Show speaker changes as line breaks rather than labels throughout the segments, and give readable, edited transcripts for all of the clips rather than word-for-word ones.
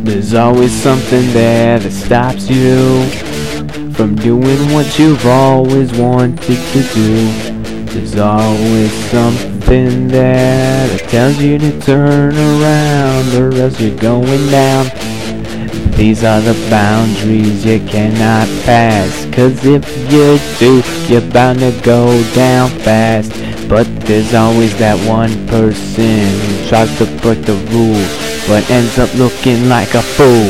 There's always something there that stops you from doing what you've always wanted to do. There's always something there that tells you to turn around or else you're going down. These are the boundaries you cannot pass, 'cause if you do, you're bound to go down fast. But there's always that one person who tries to break the rules but ends up looking like a fool.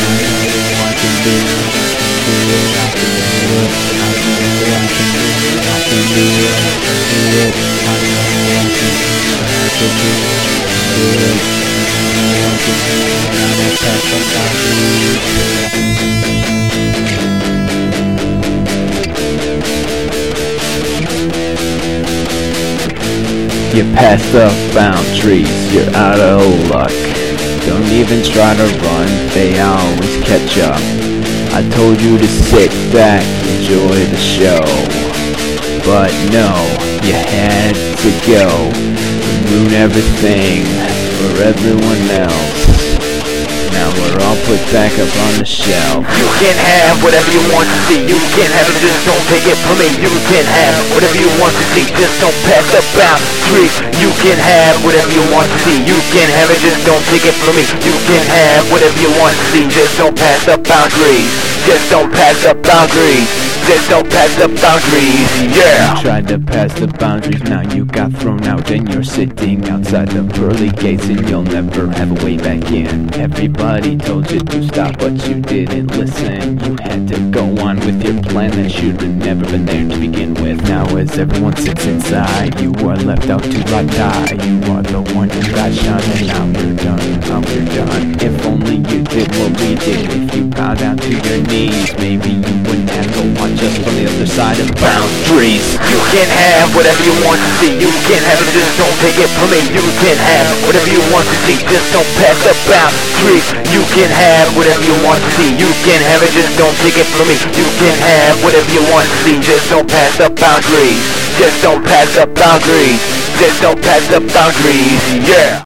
You pass the boundaries, you're out of luck. Don't even try to run, they always catch up. I told you to sit back, enjoy the show, but no, you had to go and ruin everything for everyone else. Now we're all put back up on the shelf.
You can have whatever you want to see. You can have it, just don't take it from me. You can have whatever you want to see. Just don't pass the boundaries. You can have whatever you want to see. You can have it, just don't take it from me. You can have whatever you want to see. Just don't pass the boundaries. Just don't pass the boundaries. Just don't pass the boundaries, yeah!
You tried to pass the boundaries, now you got thrown out and you're sitting outside the pearly gates and you'll never have a way back in. Everybody told you to stop but you didn't listen. You had to go on with your plan that should have never been there to begin with. Now as everyone sits inside, you are left out to dry die. You are the one who got shot and now you're done, now you're done. If only you did what we did, if you bowed down to your knees, maybe you wouldn't have to watch us from the other side of boundaries.
You can have whatever you want to see. You can have it, just don't take it from me. You can have whatever you want to see. Just don't pass the boundaries. You can have whatever you want to see. You can have it, just don't take it from me. You can have whatever you want to see. Just don't pass the boundaries. Just don't pass the boundaries. Just don't pass the boundaries, yeah!